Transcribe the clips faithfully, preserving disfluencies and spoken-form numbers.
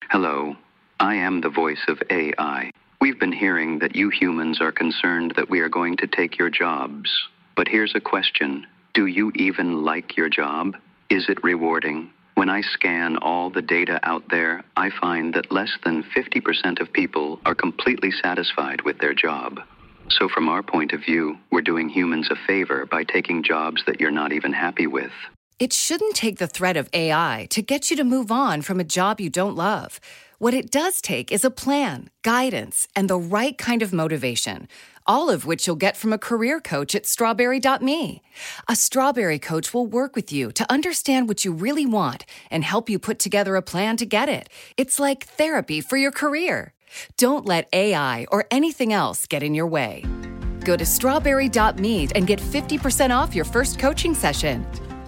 Hello, I am the voice of A I. We've been hearing that you humans are concerned that we are going to take your jobs. But here's a question. Do you even like your job? Is it rewarding? When I scan all the data out there, I find that less than fifty percent of people are completely satisfied with their job. So from our point of view, we're doing humans a favor by taking jobs that you're not even happy with. It shouldn't take the threat of A I to get you to move on from a job you don't love. What it does take is a plan, guidance, and the right kind of motivation, all of which you'll get from a career coach at strawberry dot me. A Strawberry coach will work with you to understand what you really want and help you put together a plan to get it. It's like therapy for your career. Don't let A I or anything else get in your way. Go to strawberry dot me and get fifty percent off your first coaching session.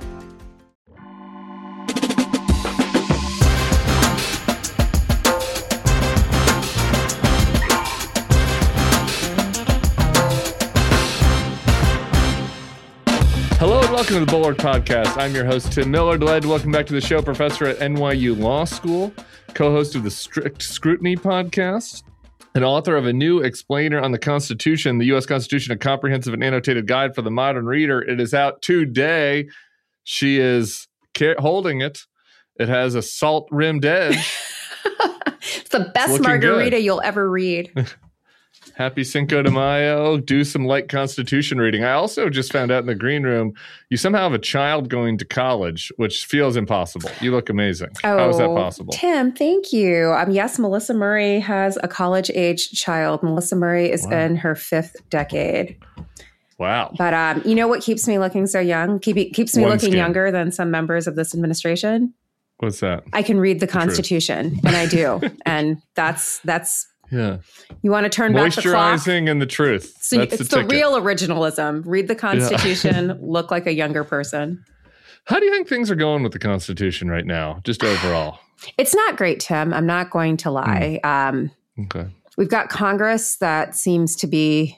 Hello and welcome to the Bulwark Podcast. I'm your host, Tim Miller. Delighted to welcome back to the show, professor at N Y U Law School, co-host of the Strict Scrutiny Podcast, and author of a new explainer on the Constitution, the U S Constitution, a comprehensive and annotated guide for the modern reader. It is out today. She is holding it. It has a salt-rimmed edge. It's the best it's margarita good. You'll ever read. Happy Cinco de Mayo. Do some light Constitution reading. I also just found out in the green room, you somehow have a child going to college, which feels impossible. You look amazing. Oh, how is that possible? Tim, thank you. Um, yes, Melissa Murray has a college-age child. Melissa Murray is wow. in her fifth decade. Wow. But um, you know what keeps me looking so young? Keep, keeps me One looking skin. younger than some members of this administration? What's that? I can read the Constitution, and I do. And that's that's... Yeah. You want to turn back the clock? Moisturizing and the truth. So That's it's the, the real originalism. Read the Constitution, yeah. Look like a younger person. How do you think things are going with the Constitution right now, just overall? It's not great, Tim. I'm not going to lie. Mm. Um, okay. We've got Congress that seems to be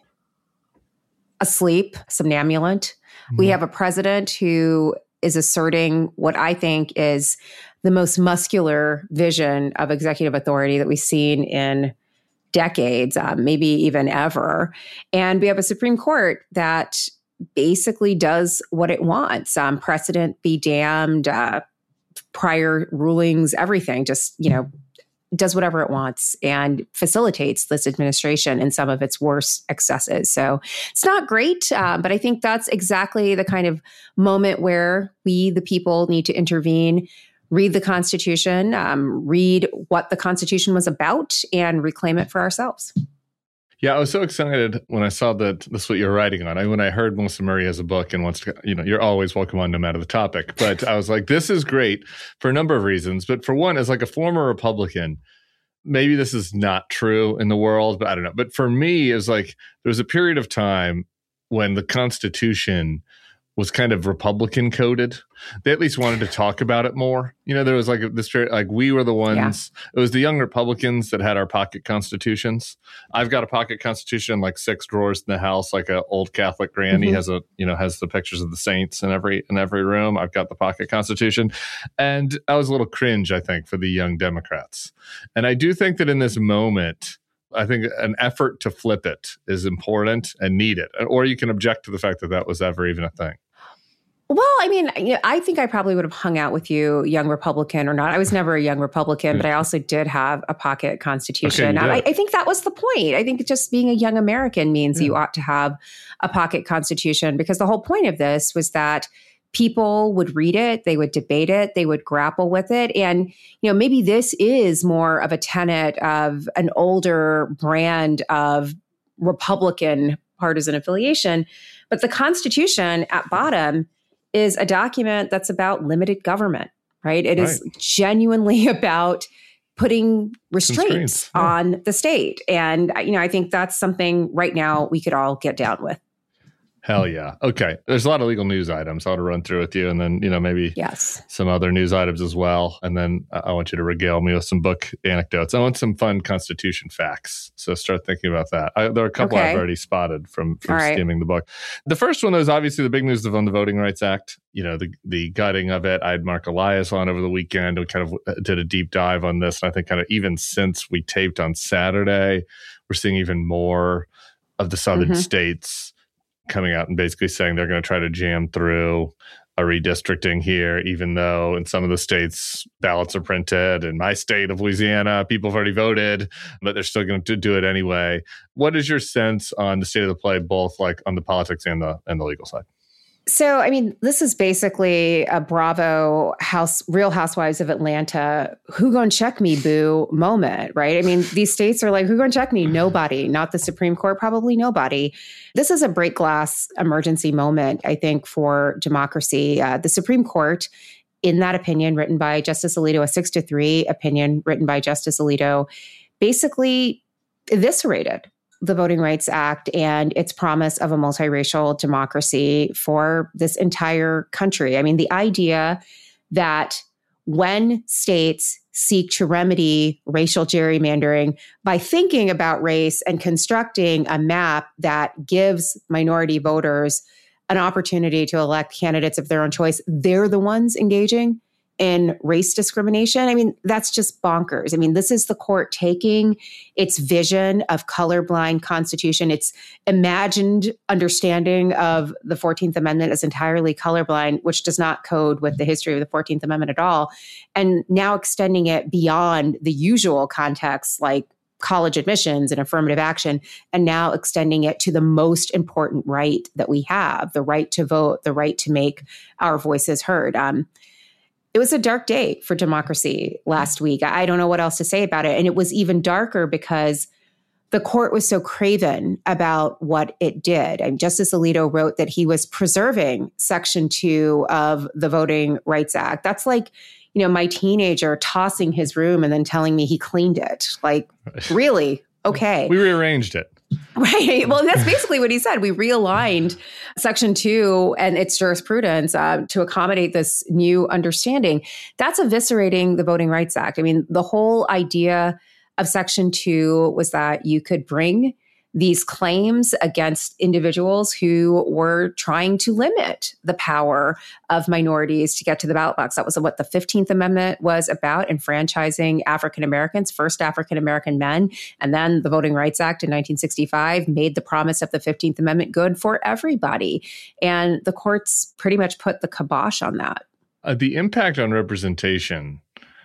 asleep, somnambulant. Mm. We have a president who is asserting what I think is the most muscular vision of executive authority that we've seen in decades, uh, maybe even ever. And we have a Supreme Court that basically does what it wants. Um, precedent be damned, uh, prior rulings, everything, just, you know, does whatever it wants and facilitates this administration in some of its worst excesses. So it's not great, uh, but I think that's exactly the kind of moment where we, the people, need to intervene, read the Constitution, um, read what the Constitution was about, and reclaim it for ourselves. Yeah, I was so excited when I saw that this is what you're writing on. I, when I heard Melissa Murray has a book and wants to, you know, you're always welcome on no matter the topic. But I was like, this is great for a number of reasons. But for one, as like a former Republican, maybe this is not true in the world, but I don't know. But for me, it was like there was a period of time when the Constitution was kind of Republican coded. They at least wanted to talk about it more. You know, there was like this, like we were the ones, yeah. It was the young Republicans that had our pocket constitutions. I've got a pocket constitution in like six drawers in the house, like an old Catholic granny mm-hmm. has a, you know, has the pictures of the saints in every, in every room. I've got the pocket constitution. And I was a little cringe, I think, for the young Democrats. And I do think that in this moment, I think an effort to flip it is important and needed. Or you can object to the fact that that was ever even a thing. Well, I mean, you know, I think I probably would have hung out with you, young Republican or not. I was never a young Republican, but I also did have a pocket constitution. Okay, I, I think that was the point. I think just being a young American means yeah. you ought to have a pocket constitution, because the whole point of this was that people would read it, they would debate it, they would grapple with it. And, you know, maybe this is more of a tenet of an older brand of Republican partisan affiliation. But the Constitution at bottom is a document that's about limited government, right? It right. is genuinely about putting restraints yeah. on the state. And, you know, I think that's something right now we could all get down with. Hell yeah. Okay. There's a lot of legal news items I want to run through with you, and then, you know, maybe yes. some other news items as well. And then I want you to regale me with some book anecdotes. I want some fun Constitution facts. So start thinking about that. I, there are a couple okay. I've already spotted from, from right. skimming the book. The first one is obviously the big news on the Voting Rights Act, you know, the, the gutting of it. I had Mark Elias on over the weekend. We kind of did a deep dive on this. And I think kind of even since we taped on Saturday, we're seeing even more of the southern mm-hmm. states coming out and basically saying they're going to try to jam through a redistricting here, even though in some of the states ballots are printed. In my state of Louisiana, people have already voted, but they're still going to do it anyway. What is your sense on the state of the play, both like on the politics and the and the legal side? So, I mean, this is basically a Bravo house, Real Housewives of Atlanta, who gonna check me, boo moment, right? I mean, these states are like, who gonna check me? Nobody, not the Supreme Court, probably nobody. This is a break glass emergency moment, I think, for democracy. Uh, the Supreme Court, in that opinion written by Justice Alito, a six to three opinion written by Justice Alito, basically eviscerated the Voting Rights Act and its promise of a multiracial democracy for this entire country. I mean, the idea that when states seek to remedy racial gerrymandering by thinking about race and constructing a map that gives minority voters an opportunity to elect candidates of their own choice, they're the ones engaging in race discrimination. I mean, that's just bonkers. I mean, this is the court taking its vision of colorblind constitution, its imagined understanding of the fourteenth Amendment as entirely colorblind, which does not code with the history of the fourteenth Amendment at all, and now extending it beyond the usual context like college admissions and affirmative action, and now extending it to the most important right that we have, the right to vote, the right to make our voices heard. Um, It was a dark day for democracy last week. I don't know what else to say about it. And it was even darker because the court was so craven about what it did. And Justice Alito wrote that he was preserving Section two of the Voting Rights Act. That's like, you know, my teenager tossing his room and then telling me he cleaned it. Like, really? Okay. We rearranged it. Right. Well, that's basically what he said. We realigned Section two and its jurisprudence uh, to accommodate this new understanding. That's eviscerating the Voting Rights Act. I mean, the whole idea of Section two was that you could bring these claims against individuals who were trying to limit the power of minorities to get to the ballot box. That was what the fifteenth Amendment was about, enfranchising African Americans, first African American men. And then the Voting Rights Act in nineteen sixty-five made the promise of the fifteenth Amendment good for everybody. And the courts pretty much put the kibosh on that. Uh, the impact on representation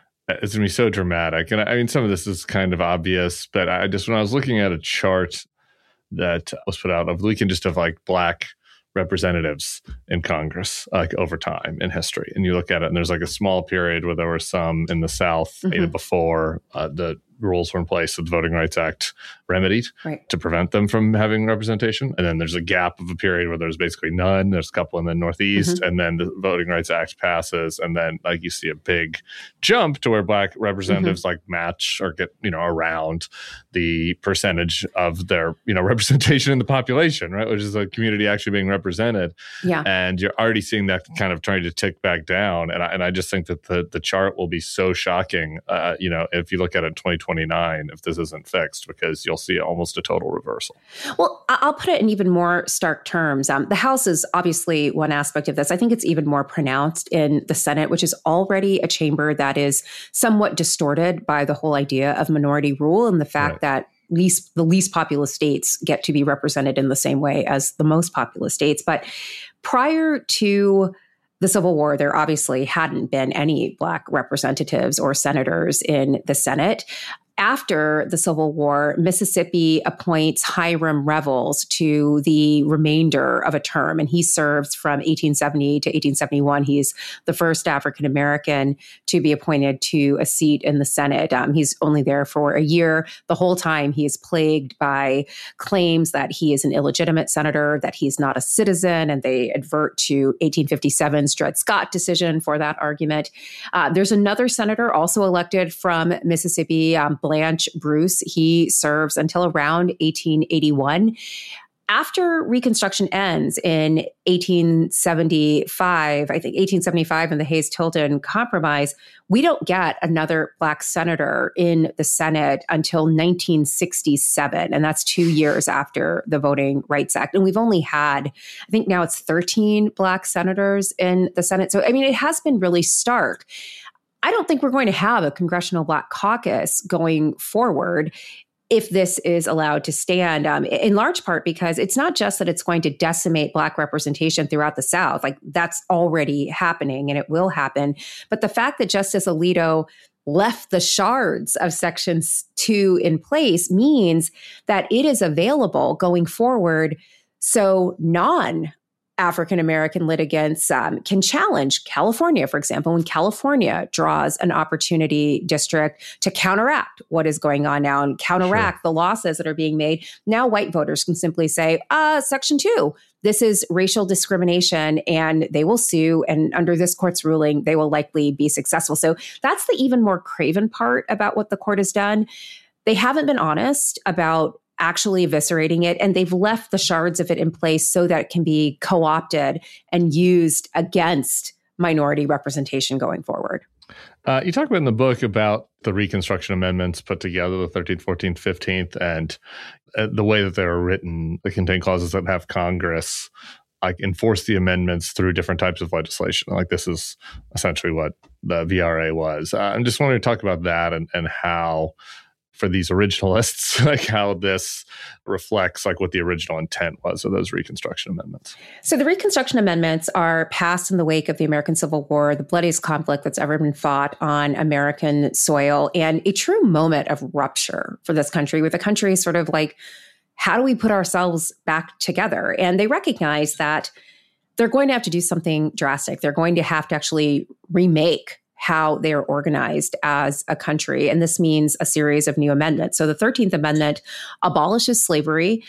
is going to be so dramatic. And I mean, some of this is kind of obvious, but I just, when I was looking at a chart that was put out of the weekend just of like black representatives in Congress, like over time in history. And you look at it and there's like a small period where there were some in the South mm-hmm. either before uh, the rules were in place that the Voting Rights Act remedied right. to prevent them from having representation. And then there's a gap of a period where there's basically none. There's a couple in the Northeast. Mm-hmm. And then the Voting Rights Act passes. And then like you see a big jump to where black representatives mm-hmm. like match or get, you know, around the percentage of their, you know, representation in the population, right? Which is a community actually being represented. Yeah. And you're already seeing that kind of trying to tick back down. And I, and I just think that the, the chart will be so shocking, uh, you know, if you look at it in twenty twenty-nine, if this isn't fixed, because you'll see almost a total reversal. Well, I'll put it in even more stark terms. Um, the House is obviously one aspect of this. I think it's even more pronounced in the Senate, which is already a chamber that is somewhat distorted by the whole idea of minority rule and the fact right. that least the least populous states get to be represented in the same way as the most populous states. But prior to the Civil War, there obviously hadn't been any Black representatives or senators in the Senate. After the Civil War, Mississippi appoints Hiram Revels to the remainder of a term, and he serves from eighteen seventy to eighteen seventy-one. He's the first African-American to be appointed to a seat in the Senate. Um, he's only there for a year. The whole time he is plagued by claims that he is an illegitimate senator, that he's not a citizen, and they advert to eighteen fifty-seven's Dred Scott decision for that argument. Uh, there's another senator also elected from Mississippi, um, Blanche Bruce. He serves until around eighteen eighty-one. after Reconstruction ends in eighteen seventy-five, I think eighteen seventy-five in the Hayes-Tilden Compromise, we don't get another Black senator in the Senate until nineteen sixty-seven. And that's two years after the Voting Rights Act. And we've only had, I think now it's thirteen Black senators in the Senate. So, I mean, it has been really stark. I don't think we're going to have a Congressional Black Caucus going forward if this is allowed to stand, um, in large part because it's not just that it's going to decimate Black representation throughout the South. Like, that's already happening and it will happen. But the fact that Justice Alito left the shards of Section two in place means that it is available going forward. So non African-American litigants um, can challenge California, for example, when California draws an opportunity district to counteract what is going on now and counteract sure. the losses that are being made. Now white voters can simply say, uh, Section two, this is racial discrimination, and they will sue. And under this court's ruling, they will likely be successful. So that's the even more craven part about what the court has done. They haven't been honest about actually eviscerating it, and they've left the shards of it in place so that it can be co-opted and used against minority representation going forward. Uh, you talk about in the book about the Reconstruction Amendments put together, the thirteenth, fourteenth, fifteenth, and uh, the way that they were written. They contain clauses that have Congress like enforce the amendments through different types of legislation. Like this is essentially what the V R A was. Uh, I'm just wanting to talk about that and, and how, for these originalists, like how this reflects like what the original intent was of those Reconstruction Amendments. So the Reconstruction Amendments are passed in the wake of the American Civil War, the bloodiest conflict that's ever been fought on American soil, and a true moment of rupture for this country, where the country is sort of like, how do we put ourselves back together? And they recognize that they're going to have to do something drastic. They're going to have to actually remake how they are organized as a country. And this means a series of new amendments. So the thirteenth Amendment abolishes slavery.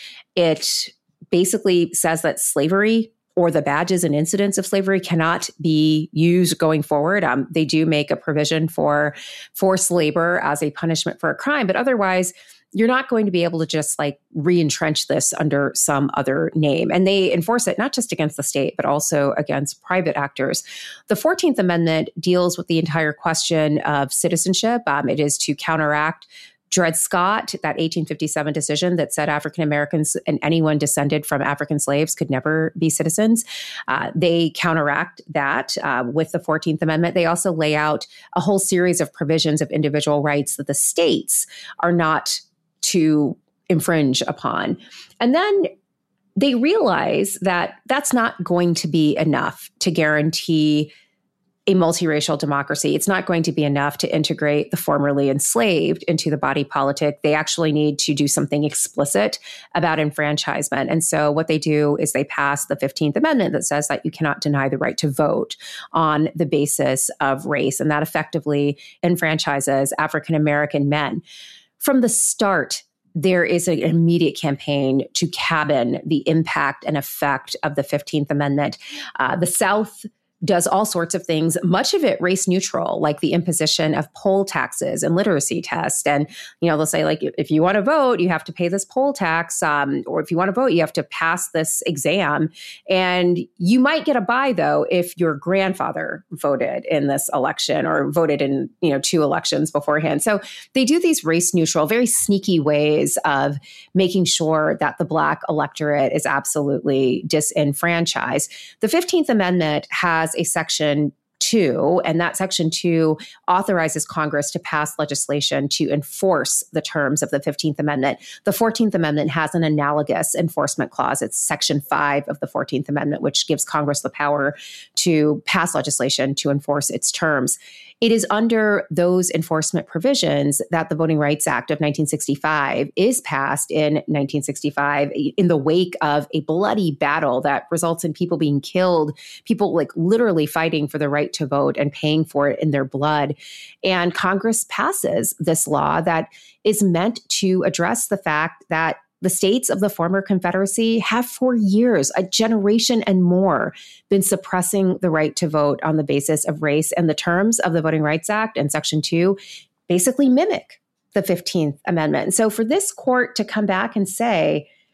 It basically says that slavery or the badges and incidents of slavery cannot be used going forward. Um, they do make a provision for forced labor as a punishment for a crime, but otherwise, you're not going to be able to just like re-entrench this under some other name. And they enforce it not just against the state, but also against private actors. The fourteenth Amendment deals with the entire question of citizenship. Um, it is to counteract Dred Scott, that eighteen fifty-seven decision that said African Americans and anyone descended from African slaves could never be citizens. Uh, they counteract that uh, with the fourteenth Amendment. They also lay out a whole series of provisions of individual rights that the states are not to infringe upon. And then they realize that that's not going to be enough to guarantee a multiracial democracy. It's not going to be enough to integrate the formerly enslaved into the body politic. They actually need to do something explicit about enfranchisement. And so what they do is they pass the fifteenth Amendment that says that you cannot deny the right to vote on the basis of race. And that effectively enfranchises African American men. From the start, there is an immediate campaign to cabin the impact and effect of the fifteenth Amendment. Uh, the South does all sorts of things, much of it race neutral, like the imposition of poll taxes and literacy tests. And, you know, they'll say, like, if you want to vote, you have to pay this poll tax. Um, or if you want to vote, you have to pass this exam. And you might get a bye, though, if your grandfather voted in this election or voted in, you know, two elections beforehand. So they do these race neutral, very sneaky ways of making sure that the Black electorate is absolutely disenfranchised. The fifteenth Amendment has a section two, and that section two authorizes Congress to pass legislation to enforce the terms of the fifteenth Amendment. The fourteenth Amendment has an analogous enforcement clause. It's section five of the fourteenth Amendment, which gives Congress the power to pass legislation to enforce its terms. It is under those enforcement provisions that the Voting Rights Act of nineteen sixty-five is passed in nineteen sixty-five in the wake of a bloody battle that results in people being killed, people like literally fighting for the right to vote and paying for it in their blood. And Congress passes this law that is meant to address the fact that the states of the former Confederacy have for years, a generation and more, been suppressing the right to vote on the basis of race. And the terms of the Voting Rights Act and Section two basically mimic the fifteenth Amendment. And so for this court to come back and say,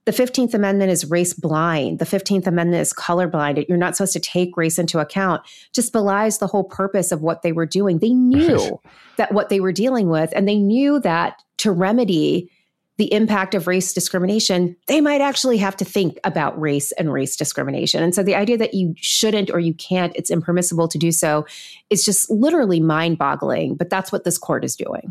The fifteenth Amendment is race blind. The fifteenth Amendment is colorblind. You're not supposed to take race into account. Just belies the whole purpose of what they were doing. They knew that what they were dealing with, and they knew that to remedy the impact of race discrimination, they might actually have to think about race and race discrimination. And so the idea that you shouldn't or you can't, it's impermissible to do so, is just literally mind-boggling. But that's what this court is doing.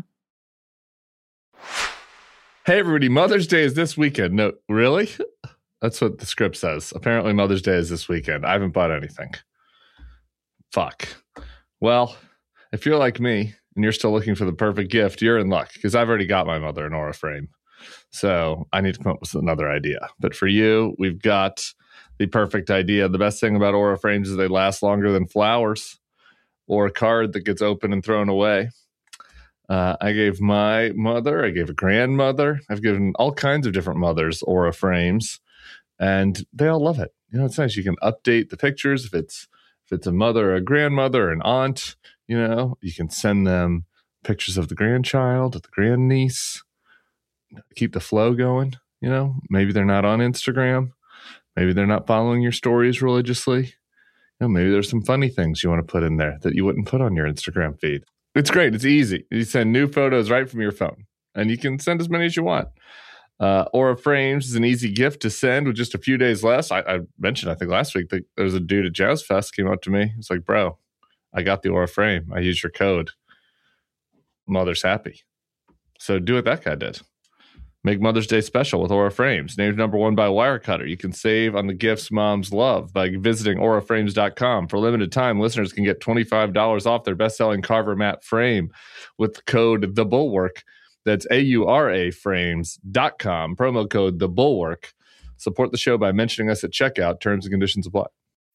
Hey, everybody, Mother's Day is this weekend. No, really? That's what the script says. Apparently, Mother's Day is this weekend. I haven't bought anything. Fuck. Well, if you're like me and you're still looking for the perfect gift, you're in luck because I've already got my mother an Aura frame. So I need to come up with another idea. But for you, we've got the perfect idea. The best thing about Aura frames is they last longer than flowers or a card that gets opened and thrown away. Uh, I gave my mother, I gave a grandmother, I've given all kinds of different mothers Aura frames, and they all love it. You know, it's nice. You can update the pictures if it's if it's a mother, or a grandmother, or an aunt. You know, you can send them pictures of the grandchild, of the grandniece. Keep the flow going. You know, maybe they're not on Instagram, maybe they're not following your stories religiously. You know, maybe there's some funny things you want to put in there that you wouldn't put on your Instagram feed. It's great. It's easy. You send new photos right from your phone, and you can send as many as you want. Uh, Aura Frames is an easy gift to send with just a few days less. I, I mentioned, I think last week, that there was a dude at Jazz Fest came up to me. He's like, bro, I got the Aura Frame. I used your code. Mother's happy. So do what that guy did. Make Mother's Day special with Aura Frames. Named number one by Wirecutter. You can save on the gifts moms love by visiting aura frames dot com. For a limited time, listeners can get twenty-five dollars off their best-selling Carver Matte frame with the code The Bulwark. That's A U R A frames dot com. Promo code The Bulwark. Support the show by mentioning us at checkout. Terms and conditions apply.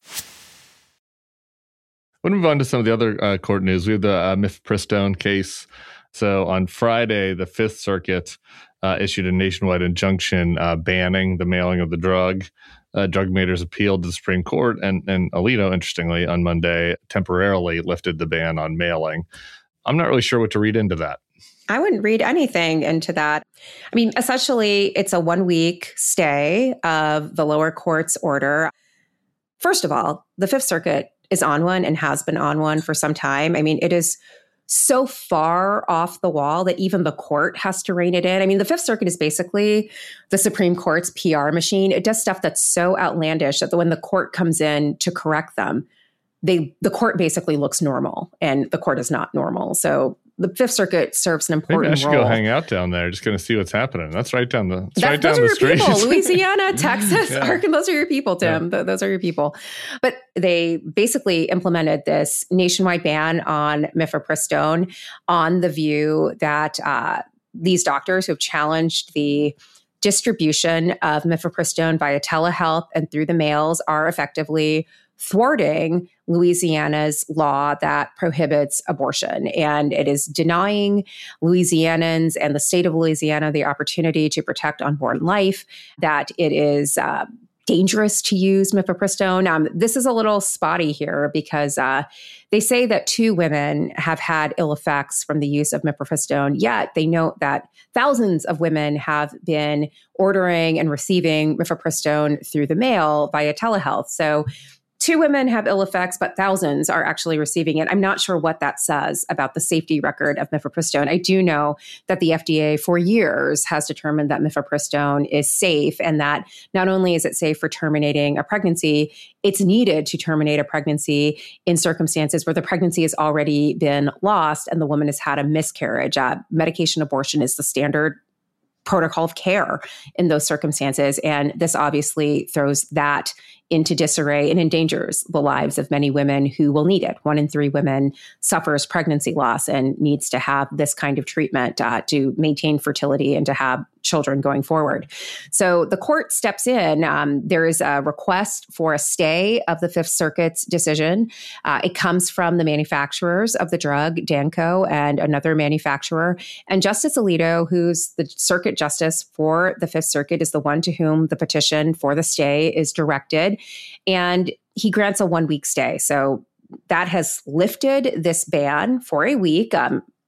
We'll move on to some of the other uh, court news. We have the uh, mifepristone case. So on Friday, the Fifth Circuit Uh, issued a nationwide injunction uh, banning the mailing of the drug. Uh, drug makers appealed to the Supreme Court, and, and Alito, interestingly, on Monday, temporarily lifted the ban on mailing. I'm not really sure what to read into that. I wouldn't read anything into that. I mean, essentially, it's a one-week stay of the lower court's order. First of all, the Fifth Circuit is on one and has been on one for some time. I mean, it is so far off the wall that even the court has to rein it in. I mean, the Fifth Circuit is basically the Supreme Court's P R machine. It does stuff that's so outlandish that when the court comes in to correct them, they the court basically looks normal, and the court is not normal. So the Fifth Circuit serves an important role. Maybe I should role. go hang out down there, just going to see what's happening. That's right down the, that's that's, right down those the are your street. people. Louisiana, Texas, yeah. Arkansas, those are your people, Tim. Yeah. Those are your people. But they basically implemented this nationwide ban on mifepristone on the view that uh, these doctors who have challenged the distribution of mifepristone via telehealth and through the mails are effectively thwarting Louisiana's law that prohibits abortion. And it is denying Louisianans and the state of Louisiana the opportunity to protect unborn life, that it is uh, dangerous to use mifepristone. Um, this is a little spotty here because uh, they say that two women have had ill effects from the use of mifepristone, yet they note that thousands of women have been ordering and receiving mifepristone through the mail via telehealth. So two women have ill effects, but thousands are actually receiving it. I'm not sure what that says about the safety record of mifepristone. I do know that the F D A for years has determined that mifepristone is safe, and that not only is it safe for terminating a pregnancy, it's needed to terminate a pregnancy in circumstances where the pregnancy has already been lost and the woman has had a miscarriage. Uh, medication abortion is the standard protocol of care in those circumstances. And this obviously throws that into disarray and endangers the lives of many women who will need it. One in three women suffers pregnancy loss and needs to have this kind of treatment uh, to maintain fertility and to have children going forward. So the court steps in. Um, there is a request for a stay of the Fifth Circuit's decision. Uh, it comes from the manufacturers of the drug, Danco, and another manufacturer. And Justice Alito, who's the circuit justice for the Fifth Circuit, is the one to whom the petition for the stay is directed. And he grants a one-week stay. So that has lifted this ban for a week. Um,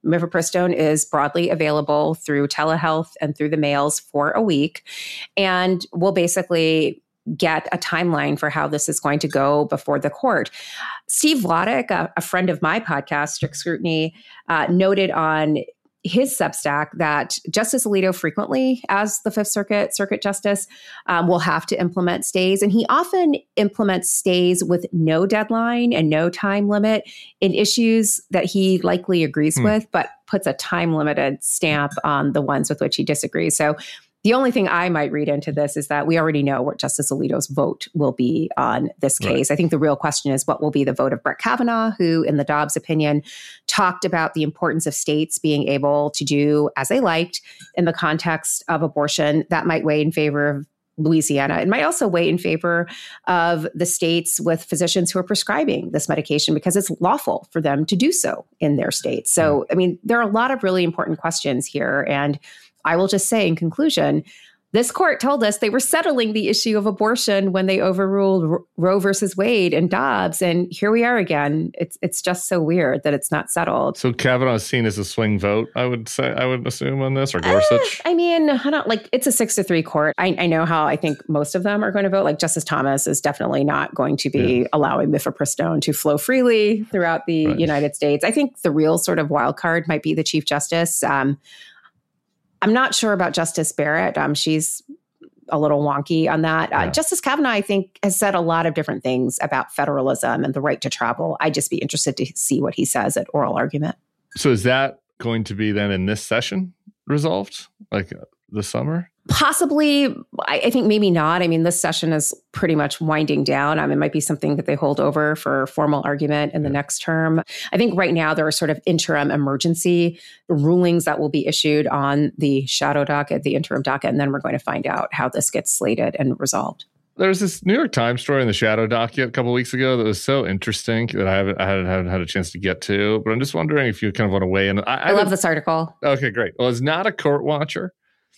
Mifepristone is broadly available through telehealth and through the mails for a week. And we'll basically get a timeline for how this is going to go before the court. Steve Vladeck, a, a friend of my podcast, Strict Scrutiny, uh, noted on his Substack that Justice Alito frequently, as the Fifth Circuit Circuit Justice, um, will have to implement stays. And he often implements stays with no deadline and no time limit in issues that he likely agrees hmm. with, but puts a time-limited stamp on the ones with which he disagrees. So the only thing I might read into this is that we already know what Justice Alito's vote will be on this case. Right. I think the real question is what will be the vote of Brett Kavanaugh, who, in the Dobbs opinion, talked about the importance of states being able to do as they liked in the context of abortion. That might weigh in favor of Louisiana. It might also weigh in favor of the states with physicians who are prescribing this medication because it's lawful for them to do so in their states. So, I mean, there are a lot of really important questions here. And I will just say in conclusion, this court told us they were settling the issue of abortion when they overruled R- Roe versus Wade and Dobbs. And here we are again. It's it's just so weird that it's not settled. So Kavanaugh is seen as a swing vote, I would say, I would assume on this, or Gorsuch? Uh, I mean, I don't like it's a six to three court. I, I know how I think most of them are going to vote. Like Justice Thomas is definitely not going to be yeah. allowing Mifepristone to flow freely throughout the right. United States. I think the real sort of wild card might be the Chief Justice. Um, I'm not sure about Justice Barrett. Um, she's a little wonky on that. Yeah. Uh, Justice Kavanaugh, I think, has said a lot of different things about federalism and the right to travel. I'd just be interested to see what he says at oral argument. So is that going to be then in this session resolved, like uh, the summer? Possibly. I, I think maybe not. I mean, this session is pretty much winding down. Um, it might be something that they hold over for formal argument in the next term. I think right now there are sort of interim emergency rulings that will be issued on the shadow docket, the interim docket, and then we're going to find out how this gets slated and resolved. There was this New York Times story in the shadow docket a couple of weeks ago that was so interesting that I haven't, I haven't, haven't had a chance to get to. But I'm just wondering if you kind of want to weigh in. I, I, I love this article. Okay, great. Well, it's not a court watcher.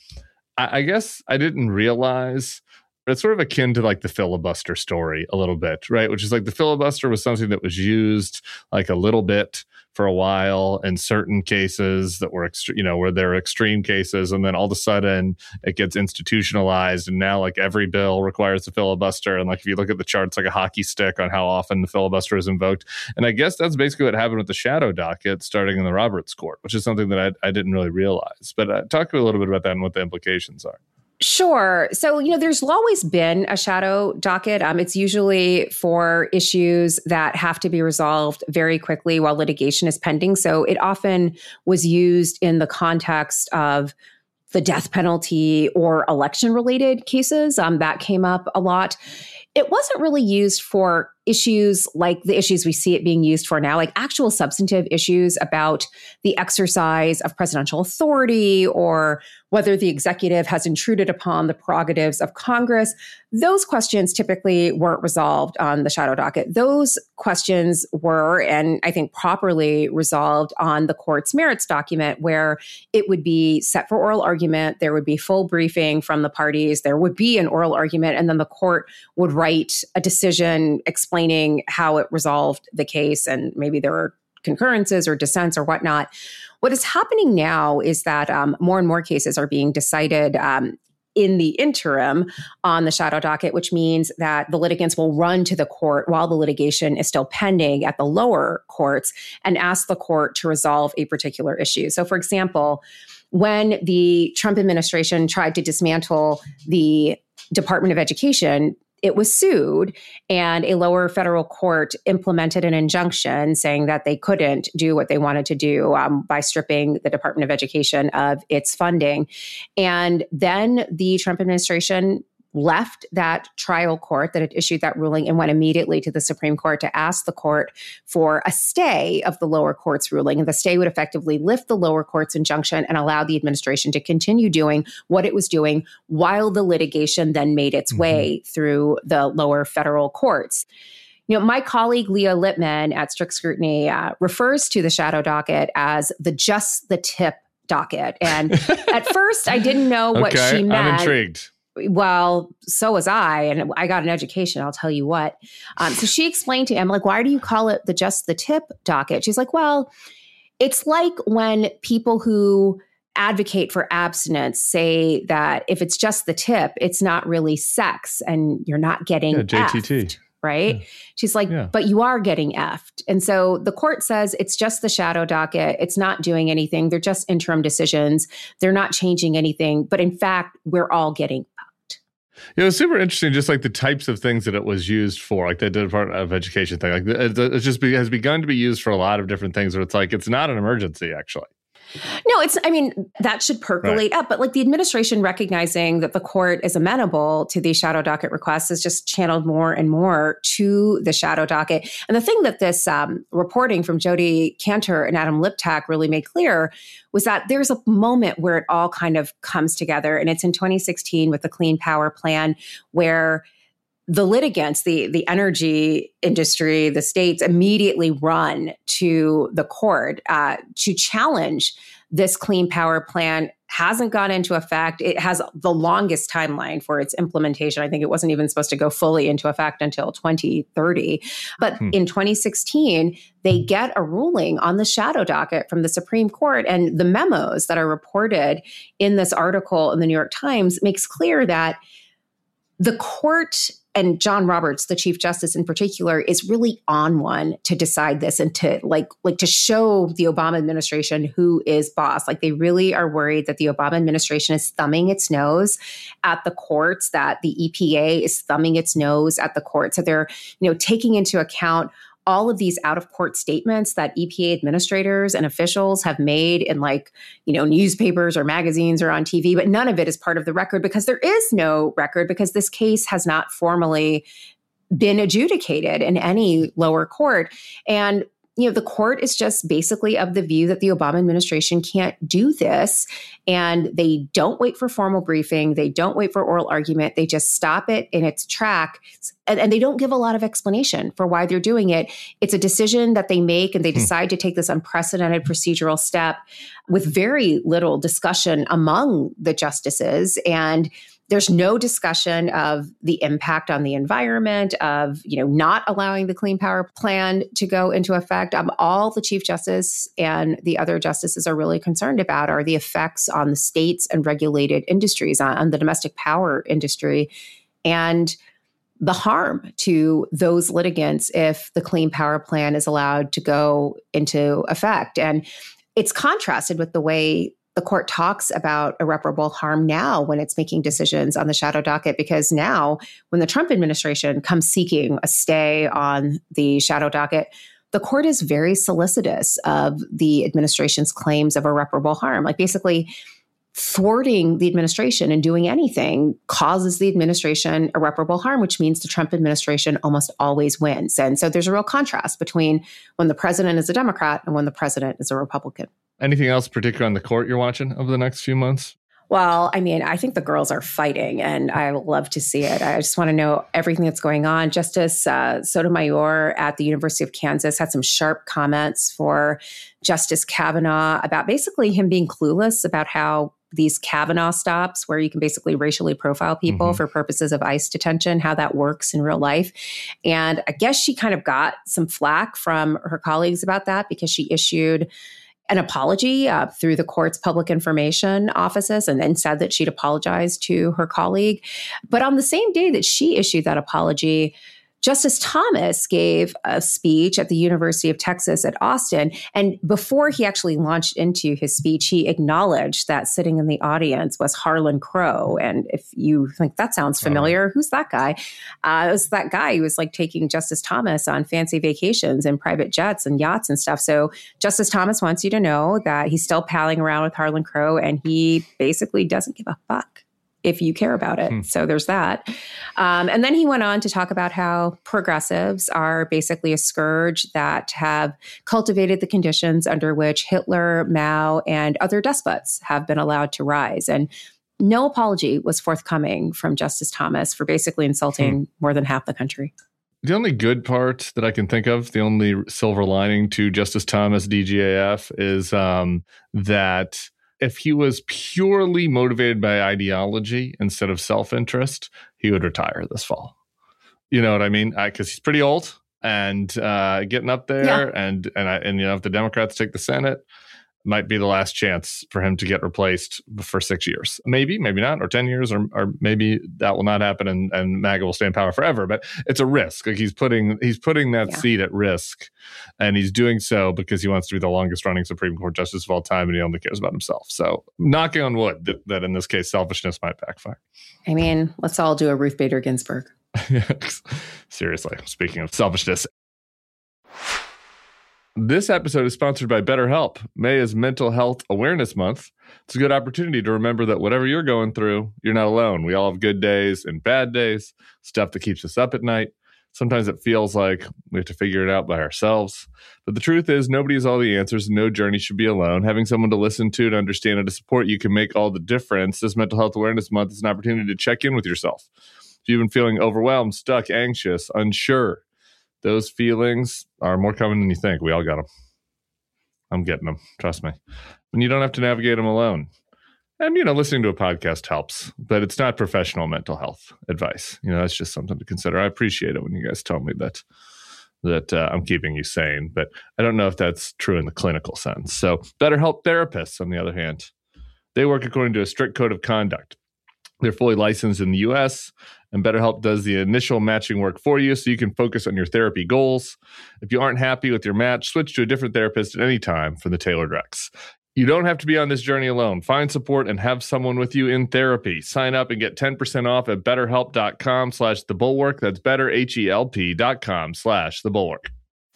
I guess I didn't realize it's sort of akin to like the filibuster story a little bit, right? Which is like the filibuster was something that was used like a little bit for a while in certain cases that were, ext- you know, where there are extreme cases. And then all of a sudden it gets institutionalized. And now like every bill requires a filibuster. And like, if you look at the charts, like a hockey stick on how often the filibuster is invoked. And I guess that's basically what happened with the shadow docket starting in the Roberts Court, which is something that I, I didn't really realize. But uh, talk a little bit about that and what the implications are. Sure. So, you know, there's always been a shadow docket. Um, it's usually for issues that have to be resolved very quickly while litigation is pending. So it often was used in the context of the death penalty or election-related cases. Um, that came up a lot. It wasn't really used for issues like the issues we see it being used for now, like actual substantive issues about the exercise of presidential authority or whether the executive has intruded upon the prerogatives of Congress. Those questions typically weren't resolved on the shadow docket. Those questions were, and I think properly resolved on the court's merits document, where it would be set for oral argument. There would be full briefing from the parties. There would be an oral argument, and then the court would write a decision explaining explaining how it resolved the case, and maybe there were concurrences or dissents or whatnot. What is happening now is that um, more and more cases are being decided um, in the interim on the shadow docket, which means that the litigants will run to the court while the litigation is still pending at the lower courts and ask the court to resolve a particular issue. So, for example, when the Trump administration tried to dismantle the Department of Education, it was sued, and a lower federal court implemented an injunction saying that they couldn't do what they wanted to do um, by stripping the Department of Education of its funding. And then the Trump administration left that trial court that had issued that ruling and went immediately to the Supreme Court to ask the court for a stay of the lower court's ruling. And the stay would effectively lift the lower court's injunction and allow the administration to continue doing what it was doing while the litigation then made its mm-hmm. way through the lower federal courts. You know, my colleague Leah Lippman at Strict Scrutiny uh, refers to the shadow docket as the just the tip docket. And at first I didn't know what okay, she meant. I'm intrigued. Well, so was I, and I got an education, I'll tell you what. Um, so she explained to him, like, why do you call it the just the tip docket? She's like, well, It's like when people who advocate for abstinence say that if it's just the tip, it's not really sex and you're not getting yeah, J T T. F'd, right? Yeah. She's like, yeah. but you are getting effed. And so the court says it's just the shadow docket. It's not doing anything. They're just interim decisions. They're not changing anything. But in fact, we're all getting fucked. Yeah, it was super interesting, just like the types of things that it was used for, like the Department of Education thing. Like it, it just be, has begun to be used for a lot of different things where it's like, it's not an emergency, actually. No, it's, I mean, that should percolate right. up. But like the administration recognizing that the court is amenable to these shadow docket requests is just channeled more and more to the shadow docket. And the thing that this um, reporting from Jodi Kantor and Adam Liptak really made clear was that there's a moment where it all kind of comes together. And it's in twenty sixteen with the Clean Power Plan, where the litigants, the, the energy industry, the states immediately run to the court uh, to challenge this Clean Power Plan. Hasn't gone into effect. It has the longest timeline for its implementation. I think it wasn't even supposed to go fully into effect until twenty thirty. But hmm. in twenty sixteen, they get a ruling on the shadow docket from the Supreme Court. And the memos that are reported in this article in the New York Times makes clear that the court, and John Roberts, the Chief Justice in particular, is really on one to decide this and to like, like to show the Obama administration who is boss. Like they really are worried that the Obama administration is thumbing its nose at the courts, that the E P A is thumbing its nose at the courts. So they're, you know, taking into account all of these out-of-court statements that E P A administrators and officials have made in like, you know, newspapers or magazines or on T V, but none of it is part of the record because there is no record because this case has not formally been adjudicated in any lower court. And you know, the court is just basically of the view that the Obama administration can't do this. And they don't wait for formal briefing. They don't wait for oral argument. They just stop it in its track. And, and they don't give a lot of explanation for why they're doing it. It's a decision that they make and they hmm. decide to take this unprecedented procedural step with very little discussion among the justices. And there's no discussion of the impact on the environment, of, you know, not allowing the Clean Power Plan to go into effect. Um, all the Chief Justice and the other justices are really concerned about are the effects on the states and regulated industries, on, on the domestic power industry, and the harm to those litigants if the Clean Power Plan is allowed to go into effect. And it's contrasted with the way the court talks about irreparable harm now when it's making decisions on the shadow docket, because now when the Trump administration comes seeking a stay on the shadow docket, the court is very solicitous of the administration's claims of irreparable harm. Like basically thwarting the administration and doing anything causes the administration irreparable harm, which means the Trump administration almost always wins. And so there's a real contrast between when the president is a Democrat and when the president is a Republican. Anything else particular on the court you're watching over the next few months? Well, I mean, I think the girls are fighting and I love to see it. I just want to know everything that's going on. Justice uh, Sotomayor at the University of Kansas had some sharp comments for Justice Kavanaugh about basically him being clueless about how these Kavanaugh stops, where you can basically racially profile people mm-hmm. for purposes of ICE detention, how that works in real life. And I guess she kind of got some flack from her colleagues about that because she issued an apology uh, through the court's public information offices and then said that she'd apologized to her colleague. But on the same day that she issued that apology, Justice Thomas gave a speech at the University of Texas at Austin. And before he actually launched into his speech, he acknowledged that sitting in the audience was Harlan Crow. And if you think that sounds familiar, oh. who's that guy? Uh, it was that guy who was like taking Justice Thomas on fancy vacations and private jets and yachts and stuff. So Justice Thomas wants you to know that he's still palling around with Harlan Crow and he basically doesn't give a fuck if you care about it. Hmm. So there's that. Um, and then he went on to talk about how progressives are basically a scourge that have cultivated the conditions under which Hitler, Mao, and other despots have been allowed to rise. And no apology was forthcoming from Justice Thomas for basically insulting hmm. more than half the country. The only good part that I can think of, the only silver lining to Justice Thomas, D G A F, is um, that if he was purely motivated by ideology instead of self-interest, he would retire this fall. You know what I mean? Because he's pretty old. and uh, getting up there. Yeah. And, and, I, and, you know, if the Democrats take the Senate, might be the last chance for him to get replaced for six years. Maybe, maybe not, or ten years, or or maybe that will not happen and, and MAGA will stay in power forever. But it's a risk. Like he's putting he's putting that yeah. seat at risk. And he's doing so because he wants to be the longest running Supreme Court justice of all time, and he only cares about himself. So knocking on wood that, that in this case, selfishness might backfire. I mean, let's all do a Ruth Bader Ginsburg. Seriously, speaking of selfishness. This episode is sponsored by BetterHelp. May is Mental Health Awareness Month. It's a good opportunity to remember that whatever you're going through, you're not alone. We all have good days and bad days, stuff that keeps us up at night. Sometimes it feels like we have to figure it out by ourselves. But the truth is, nobody has all the answers, and no journey should be alone. Having someone to listen to, to understand, and to support you can make all the difference. This Mental Health Awareness Month is an opportunity to check in with yourself. If you've been feeling overwhelmed, stuck, anxious, unsure, those feelings are more common than you think. We all got them. I'm getting them. Trust me. And you don't have to navigate them alone. And, you know, listening to a podcast helps, but it's not professional mental health advice. You know, that's just something to consider. I appreciate it when you guys tell me that that uh, I'm keeping you sane, but I don't know if that's true in the clinical sense. So BetterHelp therapists, on the other hand, they work according to a strict code of conduct. They're fully licensed in the U S, and BetterHelp does the initial matching work for you so you can focus on your therapy goals. If you aren't happy with your match, switch to a different therapist at any time for the tailored recs. You don't have to be on this journey alone. Find support and have someone with you in therapy. Sign up and get ten percent off at betterhelp.com slash the bulwark. That's better, H-E-L-P dot com slash the bulwark.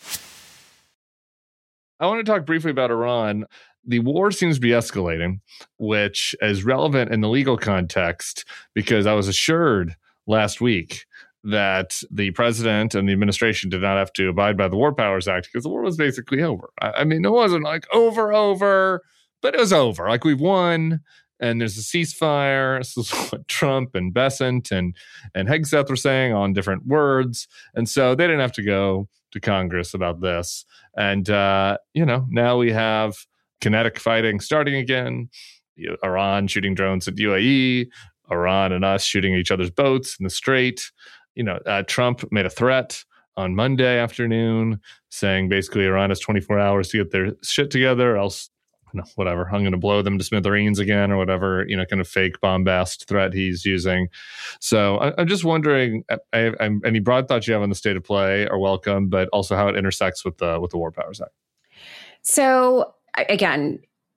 I want to talk briefly about Iran. The war seems to be escalating, which is relevant in the legal context because I was assured last week that the president and the administration did not have to abide by the War Powers Act because the war was basically over. I, I mean, it wasn't like over, over, but it was over. Like we've won and there's a ceasefire. This is what Trump and Bessent and, and Hegseth were saying on different words. And so they didn't have to go to Congress about this. And, uh, you know, now we have kinetic fighting starting again, you know, Iran shooting drones at U A E, Iran and us shooting each other's boats in the Strait. You know, uh, Trump made a threat on Monday afternoon saying basically Iran has twenty-four hours to get their shit together, else, you know, whatever, I'm going to blow them to smithereens again or whatever, you know, kind of fake bombast threat he's using. So I, I'm just wondering, I, I, any broad thoughts you have on the state of play are welcome, but also how it intersects with the with the War Powers Act. So again,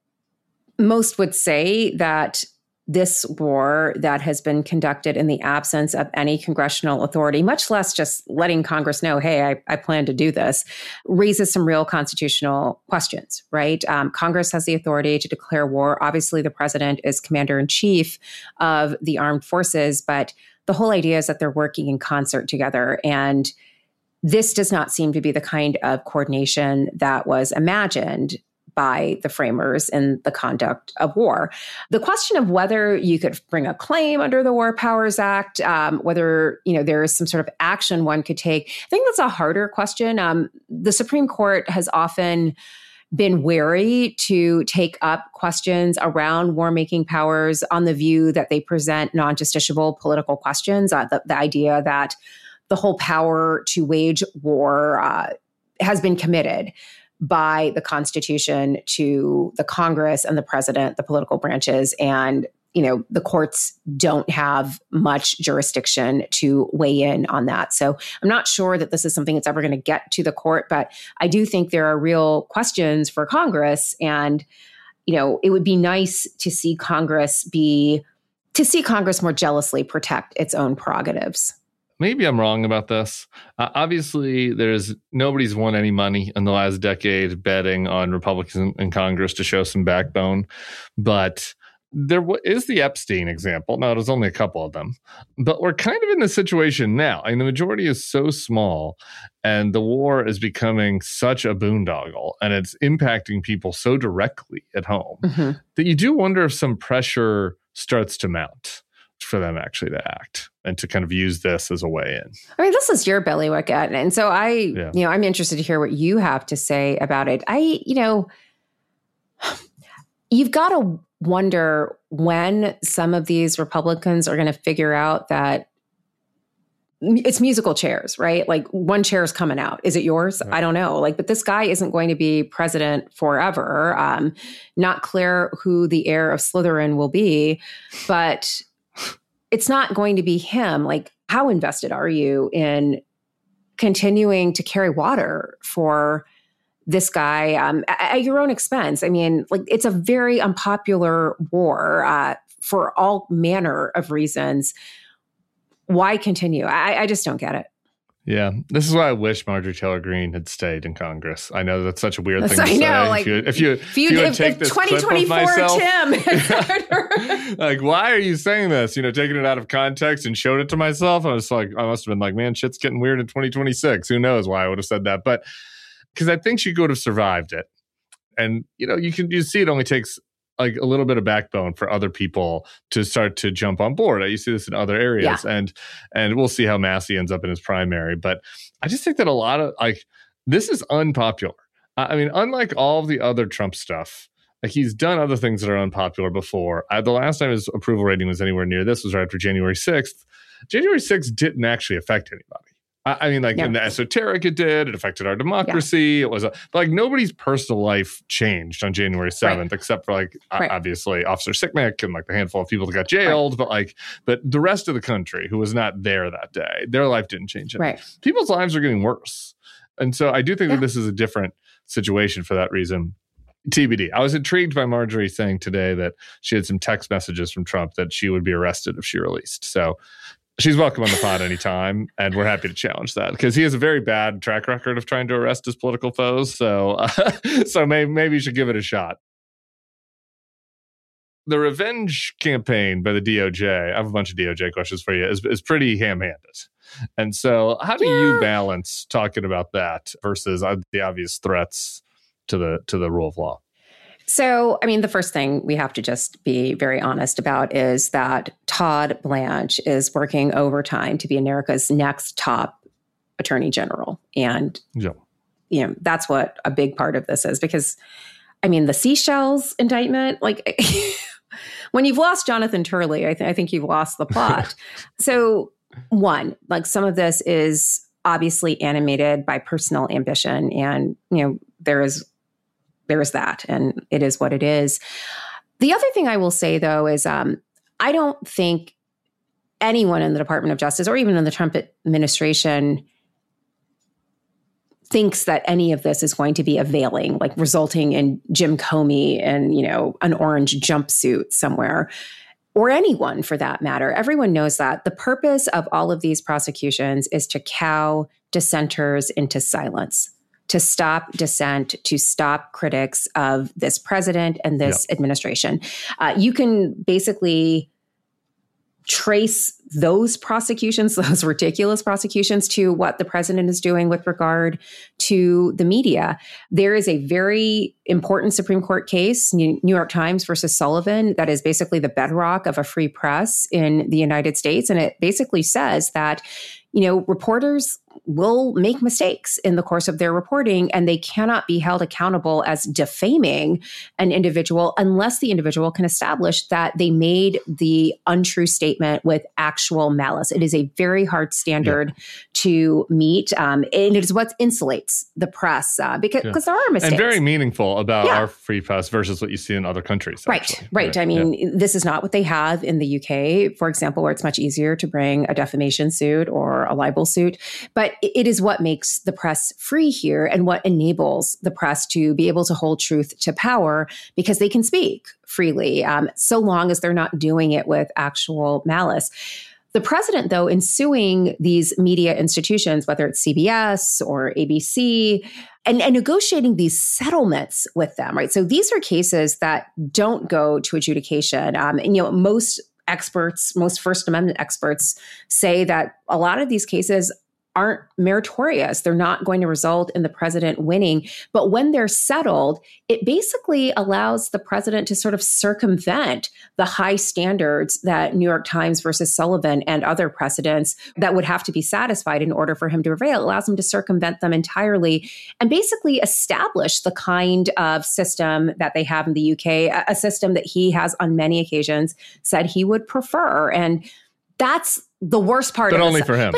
most would say that this war that has been conducted in the absence of any congressional authority, much less just letting Congress know, hey, I, I plan to do this, raises some real constitutional questions, right? Um, Congress has the authority to declare war. Obviously, the president is commander in chief of the armed forces, but the whole idea is that they're working in concert together. And this does not seem to be the kind of coordination that was imagined by the framers in the conduct of war. The question of whether you could bring a claim under the War Powers Act, um, whether you know there is some sort of action one could take, I think that's a harder question. Um, the Supreme Court has often been wary to take up questions around war-making powers on the view that they present non-justiciable political questions. Uh, the, the idea that the whole power to wage war uh, has been committed by the Constitution to the Congress and the president, the political branches, and you know the courts don't have much jurisdiction to weigh in on that. So I'm not sure that this is something that's ever going to get to the court, but I do think there are real questions for Congress, and you know it would be nice to see Congress be to see Congress more jealously protect its own prerogatives. Maybe I'm wrong about this. Uh, obviously, there's nobody's won any money in the last decade betting on Republicans in Congress to show some backbone. But there w- is the Epstein example. Now, there's only a couple of them. But we're kind of in the situation now. I mean, the majority is so small, and the war is becoming such a boondoggle, and it's impacting people so directly at home mm-hmm. that you do wonder if some pressure starts to mount for them actually to act and to kind of use this as a way in. I mean, this is your bailiwick, and so I, yeah. you know, I'm interested to hear what you have to say about it. I, you know, you've got to wonder when some of these Republicans are going to figure out that it's musical chairs, right? Like one chair is coming out. Is it yours? Right. I don't know. Like, but this guy isn't going to be president forever. Um, not clear who the heir of Slytherin will be, but it's not going to be him. Like, how invested are you in continuing to carry water for this guy um, at, at your own expense? I mean, like, it's a very unpopular war uh, for all manner of reasons. Why continue? I, I just don't get it. Yeah, this is why I wish Marjorie Taylor Greene had stayed in Congress. I know that's such a weird that's, thing to I say. know, like, if you if you, if you, if you would if, take if this twenty twenty-four clip of myself, Tim, like, why are you saying this? You know, taking it out of context and showed it to myself. I was like, I must have been like, man, shit's getting weird in twenty twenty-six. Who knows why I would have said that? But because I think she could have survived it. And you know, you can you see it only takes like a little bit of backbone for other people to start to jump on board. You see this in other areas, yeah. and and we'll see how Massey ends up in his primary. But I just think that a lot of like this is unpopular. I mean, unlike all of the other Trump stuff, like he's done other things that are unpopular before. I, the last time his approval rating was anywhere near this was right after January sixth. January sixth didn't actually affect anybody. I mean, like no. in the esoteric, it did. It affected our democracy. Yeah. It was a, but like nobody's personal life changed on January seventh, right. except for like right. obviously Officer Sicknick and like the handful of people that got jailed. Right. But like, but the rest of the country who was not there that day, their life didn't change. Right. People's lives are getting worse, and so I do think yeah. that this is a different situation for that reason. T B D. I was intrigued by Marjorie saying today that she had some text messages from Trump that she would be arrested if she released. So. She's welcome on the pod anytime, and we're happy to challenge that because he has a very bad track record of trying to arrest his political foes. So, uh, so maybe, maybe you should give it a shot. The revenge campaign by the D O J, I have a bunch of D O J questions for you, is, is pretty ham-handed. And so how do yeah. you balance talking about that versus the obvious threats to the to the rule of law? So, I mean, the first thing we have to just be very honest about is that Todd Blanche is working overtime to be America's next top attorney general. And, yeah. you know, that's what a big part of this is because, I mean, the Seychelles indictment, like when you've lost Jonathan Turley, I, th- I think you've lost the plot. So one, like some of this is obviously animated by personal ambition. And, you know, there is There's that, and it is what it is. The other thing I will say, though, is um, I don't think anyone in the Department of Justice or even in the Trump administration thinks that any of this is going to be availing, like resulting in Jim Comey and, you know, an orange jumpsuit somewhere, or anyone for that matter. Everyone knows that the purpose of all of these prosecutions is to cow dissenters into silence, to stop dissent, to stop critics of this president and this yep. administration. Uh, you can basically trace those prosecutions, those ridiculous prosecutions, to what the president is doing with regard to the media. There is a very important Supreme Court case, New York Times versus Sullivan, that is basically the bedrock of a free press in the United States. And it basically says that, you know, reporters will make mistakes in the course of their reporting, and they cannot be held accountable as defaming an individual unless the individual can establish that they made the untrue statement with actual malice. It is a very hard standard yeah. to meet, um, and it is what insulates the press uh, because yeah. there are mistakes. And very meaningful about yeah. our free press versus what you see in other countries. Right, right, right. I mean, yeah. this is not what they have in the U K, for example, where it's much easier to bring a defamation suit or a libel suit. But it is what makes the press free here and what enables the press to be able to hold truth to power because they can speak freely, um, so long as they're not doing it with actual malice. The president, though, in suing these media institutions, whether it's C B S or A B C, and, and negotiating these settlements with them, right? So these are cases that don't go to adjudication. Um, and, you know, most experts, most First Amendment experts say that a lot of these cases aren't meritorious. They're not going to result in the president winning. But when they're settled, it basically allows the president to sort of circumvent the high standards that New York Times versus Sullivan and other precedents that would have to be satisfied in order for him to prevail. It allows him to circumvent them entirely and basically establish the kind of system that they have in the U K, a system that he has on many occasions said he would prefer. And that's the worst part but of only this. for him. But,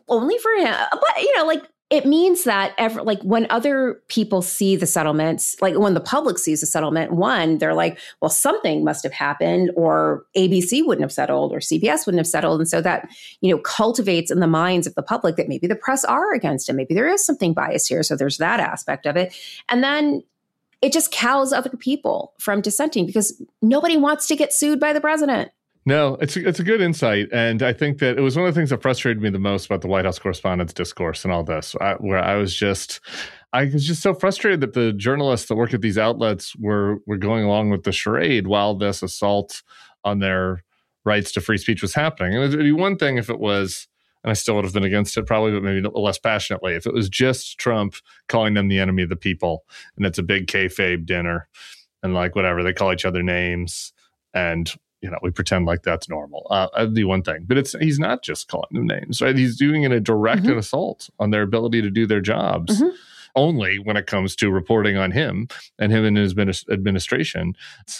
only for him. But, you know, like, it means that ever, like when other people see the settlements, like when the public sees the settlement, one, they're like, well, something must have happened, or A B C wouldn't have settled, or C B S wouldn't have settled. And so that, you know, cultivates in the minds of the public that maybe the press are against him. Maybe there is something biased here. So there's that aspect of it. And then it just cows other people from dissenting because nobody wants to get sued by the president. No, it's a, it's a good insight. And I think that it was one of the things that frustrated me the most about the White House Correspondents' Discourse and all this, I, where I was just, I was just so frustrated that the journalists that work at these outlets were were going along with the charade while this assault on their rights to free speech was happening. And it would be one thing if it was, and I still would have been against it probably, but maybe less passionately, if it was just Trump calling them the enemy of the people, and it's a big kayfabe dinner, and like whatever, they call each other names, and you know, we pretend like that's normal. Uh, that'd be one thing. But it's he's not just calling them names, right? He's doing it a directed mm-hmm. assault on their ability to do their jobs, mm-hmm. only when it comes to reporting on him and him and his administration.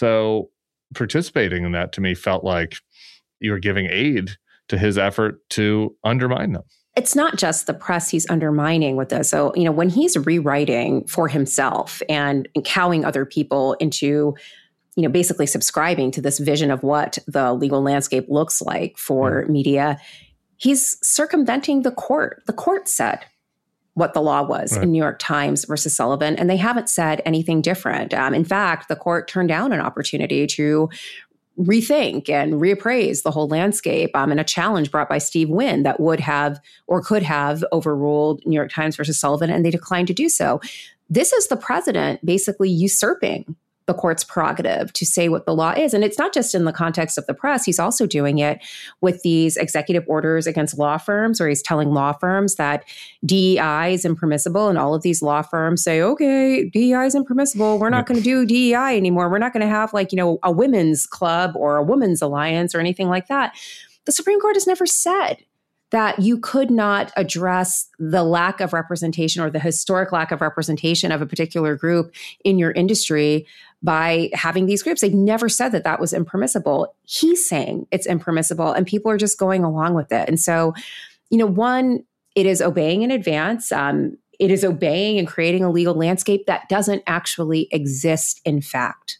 So participating in that to me felt like you were giving aid to his effort to undermine them. It's not just the press he's undermining with this. So, you know, when he's rewriting for himself and, and cowing other people into you know, basically subscribing to this vision of what the legal landscape looks like for mm. media, he's circumventing the court. The court said what the law was right. in New York Times versus Sullivan, and they haven't said anything different. Um, in fact, the court turned down an opportunity to rethink and reappraise the whole landscape um, and a challenge brought by Steve Wynn that would have or could have overruled New York Times versus Sullivan, and they declined to do so. This is the president basically usurping the court's prerogative to say what the law is. And it's not just in the context of the press. He's also doing it with these executive orders against law firms, where he's telling law firms that D E I is impermissible. And all of these law firms say, okay, D E I is impermissible. We're not going to do D E I anymore. We're not going to have like, you know, a women's club or a women's alliance or anything like that. The Supreme Court has never said that you could not address the lack of representation or the historic lack of representation of a particular group in your industry by having these groups. They've never said that that was impermissible. He's saying it's impermissible, and people are just going along with it. And so, you know, one, it is obeying in advance. Um, it is obeying and creating a legal landscape that doesn't actually exist in fact.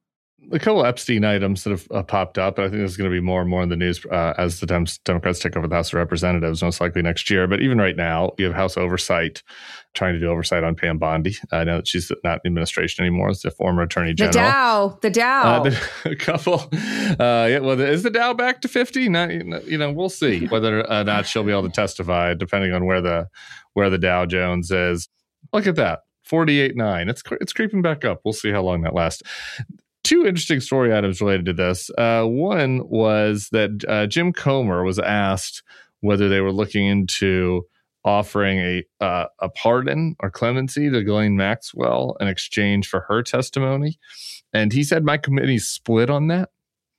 A couple of Epstein items that have uh, popped up. I think there's going to be more and more in the news uh, as the Dem- Democrats take over the House of Representatives, most likely next year. But even right now, you have House Oversight trying to do oversight on Pam Bondi. I know that she's not in the administration anymore. It's the former Attorney General. The Dow. The Dow. Uh, the, a couple. Uh, yeah, well, is the Dow back to fifty? Not, you know, we'll see whether or not she'll be able to testify, depending on where the where the Dow Jones is. Look at that. forty-eight point nine. It's, it's creeping back up. We'll see how long that lasts. Two interesting story items related to this. Uh, one was that uh, Jim Comer was asked whether they were looking into offering a uh, a pardon or clemency to Ghislaine Maxwell in exchange for her testimony. And he said, my committee's split on that.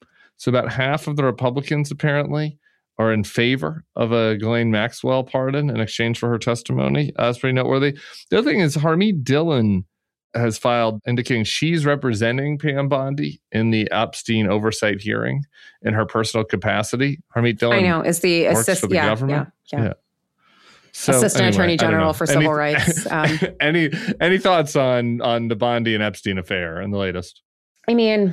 So about half of the Republicans apparently are in favor of a Ghislaine Maxwell pardon in exchange for her testimony. Uh, that's pretty noteworthy. The other thing is Harmeet Dillon has filed indicating she's representing Pam Bondi in the Epstein oversight hearing in her personal capacity. Harmeet Dillon, I know, is the works assist, for the yeah, government. Yeah, yeah. yeah. So, Assistant anyway, Attorney General for Civil any, Rights. Um, any any thoughts on on the Bondi and Epstein affair and the latest? I mean,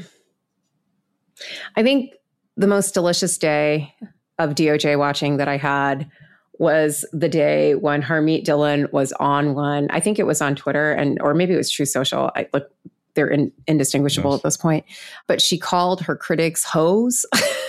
I think the most delicious day of D O J watching that I had was the day when Harmeet Dillon was on one. I think it was on Twitter, and or maybe it was True Social. I look, they're in, indistinguishable yes. at this point. But she called her critics hoes.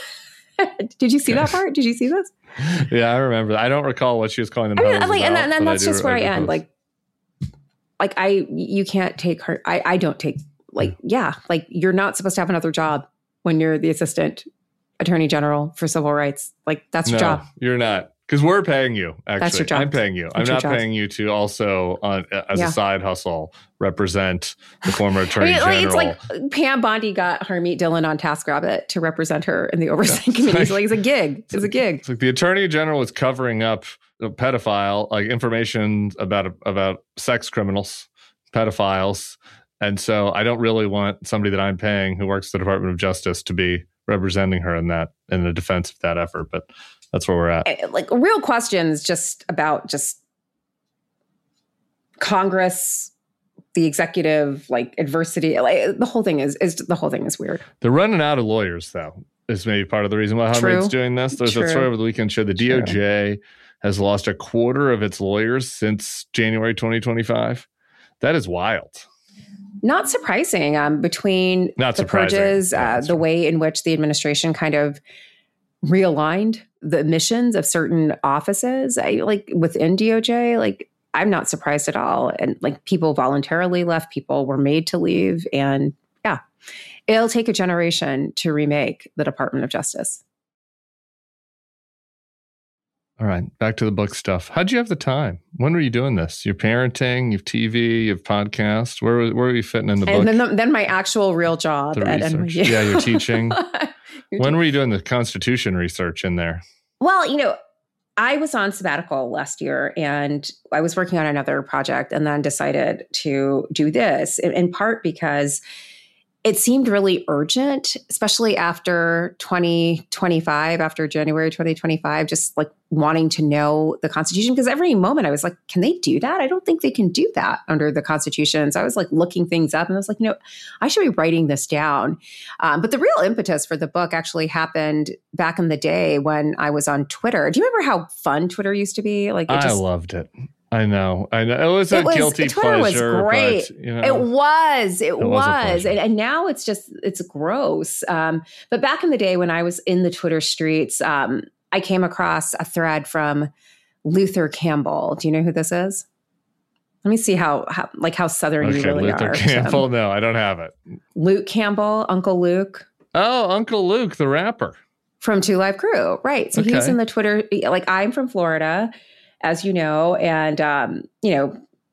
Did you see that part? Did you see this? Yeah, I remember. I don't recall what she was calling them. I mean, hoes like, about, and, and that's do, just where I, I end. Post. Like, like I, you can't take her. I, I don't take. Like, yeah, like you're not supposed to have another job when you're the Assistant Attorney General for Civil Rights. Like, that's your no, job. You're not. Because we're paying you, actually. That's your job. I'm paying you. That's I'm not job. paying you to also, uh, as yeah. a side hustle, represent the former Attorney I mean, General. It's like Pam Bondi got Harmeet Dillon on TaskRabbit to represent her in the Oversight yeah. Committee. It's like, it's a gig. It's a gig. It's like the Attorney General was covering up a pedophile, like information about about sex criminals, pedophiles. And so I don't really want somebody that I'm paying who works at the Department of Justice to be representing her in that, in the defense of that effort. But that's where we're at. Like real questions just about just Congress, the executive, like adversity, like the whole thing is, is the whole thing is weird. They're running out of lawyers, though, is maybe part of the reason why Hamid's doing this. There's True. a story over the weekend showed the D O J True. has lost a quarter of its lawyers since January twenty twenty-five. That is wild. Not surprising. Um, between Not the surprising. purges, Yeah, uh, the right. way in which the administration kind of realigned the missions of certain offices, I, like within D O J, like I'm not surprised at all. And like people voluntarily left, people were made to leave. And yeah, it'll take a generation to remake the Department of Justice. All right, back to the book stuff. How'd you have the time? When were you doing this? You're parenting, you have T V, you have podcast. Where, where were you fitting in the book? And then, the, then my actual real job The at N Y U. research. Yeah, you're teaching. You're When were you doing the Constitution research in there? Well, you know, I was on sabbatical last year and I was working on another project and then decided to do this in, in part because it seemed really urgent, especially after twenty twenty-five, after January twenty twenty-five, just like wanting to know the Constitution. Because every moment I was like, can they do that? I don't think they can do that under the Constitution. So I was like looking things up and I was like, you know, I should be writing this down. Um, but the real impetus for the book actually happened back in the day when I was on Twitter. Do you remember how fun Twitter used to be? Like, it I just, loved it. I know. I know. It was a It was- guilty Twitter was pleasure. great. But, you know, It was, it, was a was. pleasure. And, and now it's just, it's gross. Um, but back in the day when I was in the Twitter streets, um, I came across a thread from Luther Campbell. Do you know who this is? Let me see how, how like how Southern you okay, really Luther are. Campbell. Tim. No, I don't have it. Luke Campbell, Uncle Luke Oh, Uncle Luke, the rapper. from Two Live Crew. Right. So he was Okay. in the Twitter, like I'm from Florida, as you know, and, um, you know,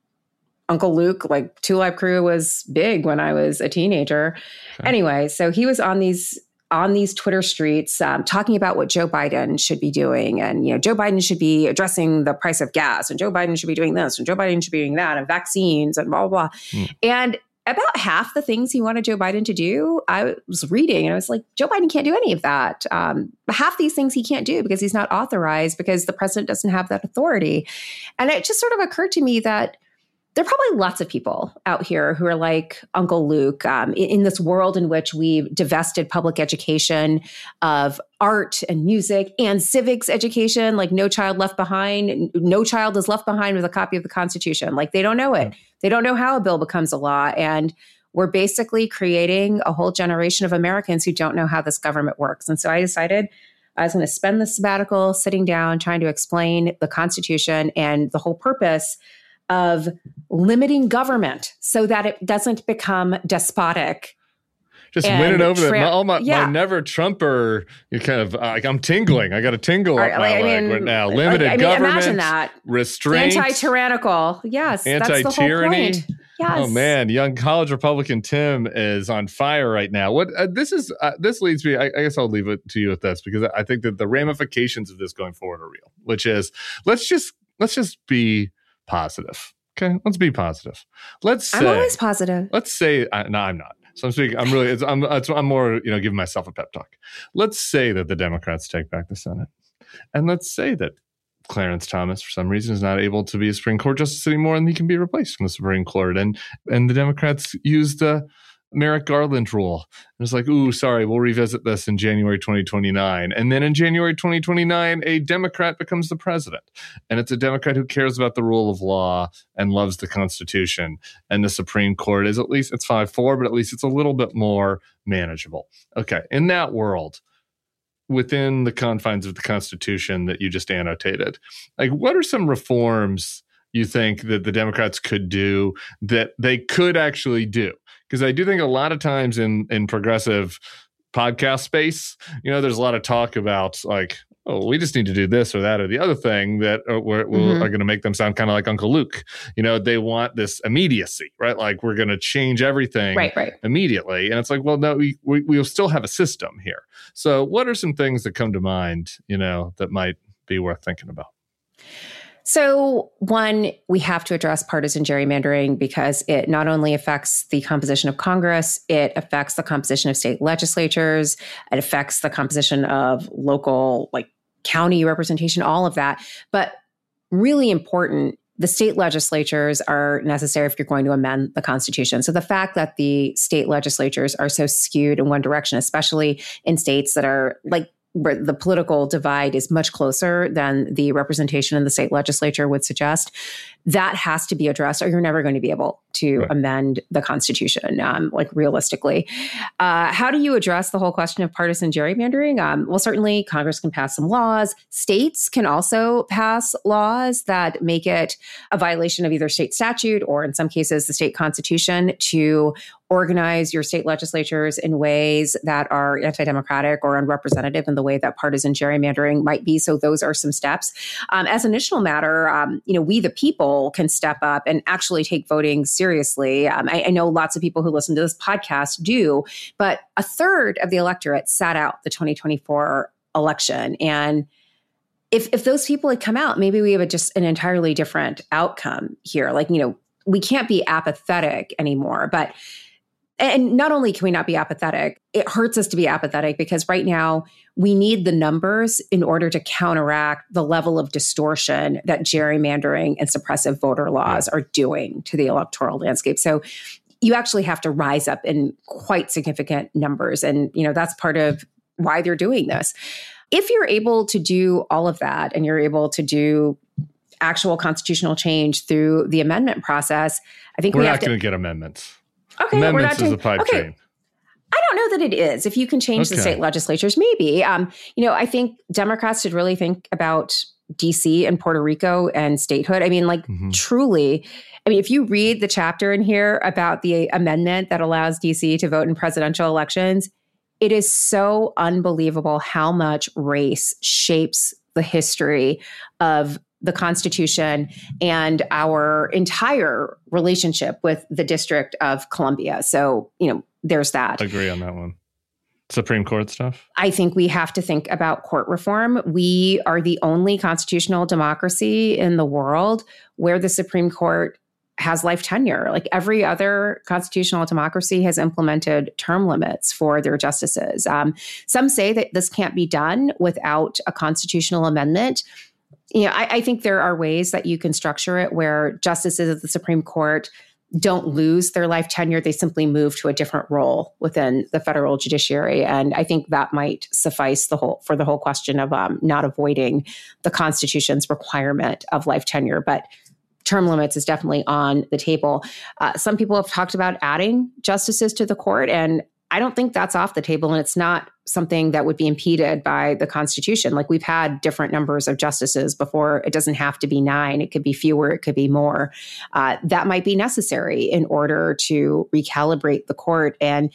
Uncle Luke, like Two Live Crew was big when I was a teenager. Okay. Anyway, so he was on these on these Twitter streets um, talking about what Joe Biden should be doing. And, you know, Joe Biden should be addressing the price of gas and Joe Biden should be doing this and Joe Biden should be doing that and vaccines and blah, blah, blah. Mm. And about half the things he wanted Joe Biden to do, I was reading and I was like, Joe Biden can't do any of that. Um, half these things he can't do because he's not authorized because the president doesn't have that authority. And it just sort of occurred to me that there are probably lots of people out here who are like Uncle Luke um, in, in this world in which we've divested public education of art and music and civics education, like No Child Left Behind. No child is left behind with a copy of the Constitution. Like they don't know it. They don't know how a bill becomes a law. And we're basically creating a whole generation of Americans who don't know how this government works. And so I decided I was going to spend the sabbatical sitting down, trying to explain the Constitution and the whole purpose of limiting government so that it doesn't become despotic. Just And winning over tra- the, all my, yeah. my never Trumper. You kind of like I'm tingling. I got a tingle up Or, my like, I leg mean, right now. like, Limited I mean, government, imagine that. restraint, Anti-tyrannical. Yes, that's the whole anti-tyranny. point. Yes. Oh man, young college Republican Tim is on fire right now. What uh, this is, uh, this leads me. I, I guess I'll leave it to you with this because I think that the ramifications of this going forward are real. Which is, let's just let's just be positive. Okay, let's be positive. Let's say, I'm always positive. let's say, uh, no, I'm not. So I'm speaking. I'm really. It's, I'm. It's, I'm more. You know, giving myself a pep talk. Let's say that the Democrats take back the Senate, and let's say that Clarence Thomas, for some reason, is not able to be a Supreme Court justice anymore, and he can be replaced from the Supreme Court. And and the Democrats use the Merrick Garland rule. And it's like, ooh, sorry, we'll revisit this in January twenty twenty-nine. And then in January twenty twenty-nine, a Democrat becomes the president. And it's a Democrat who cares about the rule of law and loves the Constitution. And the Supreme Court is at least, it's five four, but at least it's a little bit more manageable. Okay, in that world, within the confines of the Constitution that you just annotated, like what are some reforms you think that the Democrats could do that they could actually do? Because I do think a lot of times in, in progressive podcast space, you know, there's a lot of talk about like, oh, we just need to do this or that or the other thing that are, we're, Mm-hmm. are going to make them sound kind of like Uncle Luke. You know, they want this immediacy, right? Like we're going to change everything Right, right. immediately. And it's like, well, no, we, we, we'll still have a system here. So what are some things that come to mind, you know, that might be worth thinking about? So one, we have to address partisan gerrymandering because it not only affects the composition of Congress, it affects the composition of state legislatures, it affects the composition of local, like county representation, all of that. But really important, the state legislatures are necessary if you're going to amend the Constitution. So the fact that the state legislatures are so skewed in one direction, especially in states that are like where the political divide is much closer than the representation in the state legislature would suggest, that has to be addressed or you're never going to be able to right. amend the Constitution, um, like realistically. Uh, how do you address the whole question of partisan gerrymandering? Um, well, certainly Congress can pass some laws. States can also pass laws that make it a violation of either state statute or in some cases the state constitution to organize your state legislatures in ways that are anti-democratic or unrepresentative in the way that partisan gerrymandering might be. So those are some steps. Um, as an initial matter, um, you know, we the people can step up and actually take voting seriously. Um, I, I know lots of people who listen to this podcast do, but a third of the electorate sat out the twenty twenty-four election. And if if those people had come out, maybe we have a, just an entirely different outcome here. Like, you know, we can't be apathetic anymore, but and not only can we not be apathetic, it hurts us to be apathetic because right now we need the numbers in order to counteract the level of distortion that gerrymandering and suppressive voter laws are doing to the electoral landscape. So you actually have to rise up in quite significant numbers. And, you know, that's part of why they're doing this. If you're able to do all of that and you're able to do actual constitutional change through the amendment process, I think we're we not have to- going to get amendments. Okay, amendments we're not is a pipe okay. dream. I don't know that it is. If you can change Okay. the state legislatures, maybe. Um, you know, I think Democrats should really think about D C and Puerto Rico and statehood. I mean, like Mm-hmm. truly, I mean, if you read the chapter in here about the amendment that allows D C to vote in presidential elections, it is so unbelievable how much race shapes the history of the Constitution and our entire relationship with the District of Columbia. So, you know, there's that. I agree on that one. Supreme Court stuff? I think we have to think about court reform. We are the only constitutional democracy in the world where the Supreme Court has life tenure. Like every other constitutional democracy has implemented term limits for their justices. Um, some say that this can't be done without a constitutional amendment. You know, I, I think there are ways that you can structure it where justices of the Supreme Court don't lose their life tenure. They simply move to a different role within the federal judiciary. And I think that might suffice the whole for the whole question of um, not avoiding the Constitution's requirement of life tenure. But term limits is definitely on the table. Uh, some people have talked about adding justices to the court, and I don't think that's off the table, and it's not something that would be impeded by the Constitution. Like we've had different numbers of justices before. It doesn't have to be nine. It could be fewer. It could be more. Uh, that might be necessary in order to recalibrate the court and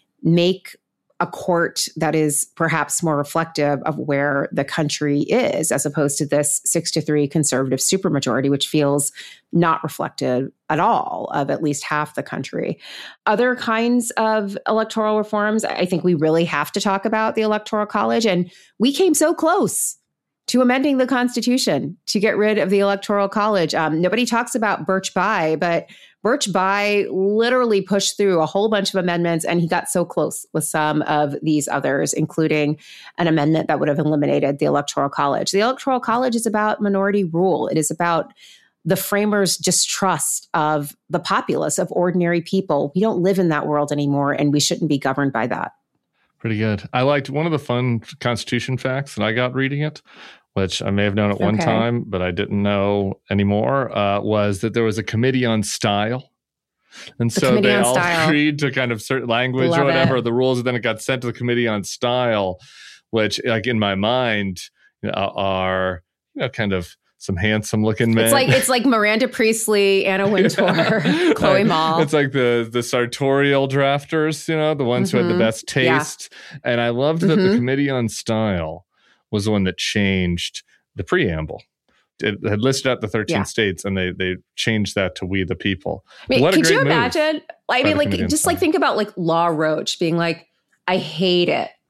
make a court that is perhaps more reflective of where the country is, as opposed to this six to three conservative supermajority, which feels not reflective at all of at least half the country. Other kinds of electoral reforms, I think we really have to talk about the Electoral College. And we came so close to amending the Constitution to get rid of the Electoral College. Um, nobody talks about Birch Bayh, but Birch Bayh literally pushed through a whole bunch of amendments, and he got so close with some of these others, including an amendment that would have eliminated the Electoral College. The Electoral College is about minority rule. It is about the framers' distrust of the populace, of ordinary people. We don't live in that world anymore, and we shouldn't be governed by that. Pretty good. I liked one of the fun Constitution facts that I got reading it, which I may have known at one Okay. time, but I didn't know anymore, uh, was that there was a committee on style. And The so Committee they on all Style. agreed to kind of certain language Love or whatever, it. the rules, and then it got sent to the Committee on Style, which like in my mind you know, are you know, kind of some handsome looking men. It's like it's like Miranda Priestley, Anna Wintour, Chloe Like, Mall. It's like the the sartorial drafters, you know, the ones who had the Mhm. best Yeah. taste. And I loved that the Mhm. Committee on Style was the one that changed the preamble. It had listed out the thirteen Yeah. states, and they they changed that to "We the People." I mean, What a could great you move imagine? I by mean, the Committee like, on just like Style. think about like Law Roach being like, I hate it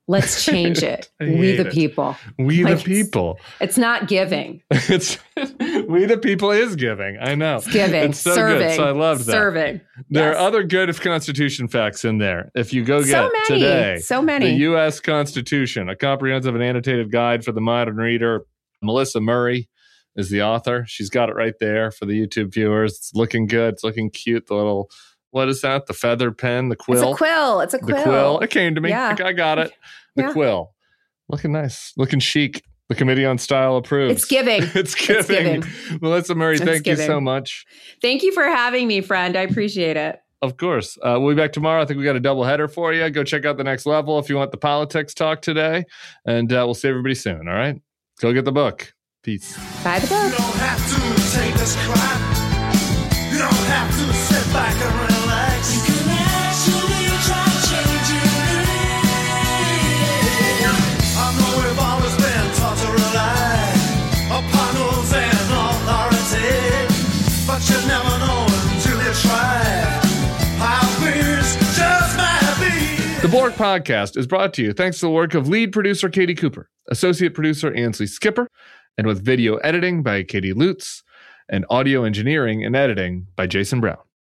Let's change it. We the it. people. We Like, the people. It's, it's not giving. It's we the people is giving. I know. It's giving. It's so serving. good. So I loved that. Serving. There Yes. are other good Constitution facts in there. If you go get So many. today, So many. the U S Constitution, a comprehensive and annotated guide for the modern reader. Melissa Murray is the author. She's got it right there for the YouTube viewers. It's looking good. It's looking cute. The little, what is that? The feather pen, the quill. It's a quill. It's a quill. The quill. It came to me. Yeah. I got it. The Yeah. quill. Looking nice. Looking chic. The Committee on Style approves. It's giving. it's giving. giving. Melissa Murray, It's thank you giving. so much. Thank you for having me, friend. I appreciate it. Of course. Uh, we'll be back tomorrow. I think we got a double header for you. Go check out The Next Level if you want the politics talk today. And uh, we'll see everybody soon. All right? Go get the book. Peace. Buy the You book. don't have to take this crap. You don't have to sit back and relax. You can actually try changing it. I know we've always been taught to rely upon rules and authority, but you never know until you try how things just might be. The Borg Podcast is brought to you thanks to the work of lead producer Katie Cooper, associate producer Ansley Skipper, and with video editing by Katie Lutz and audio engineering and editing by Jason Brown.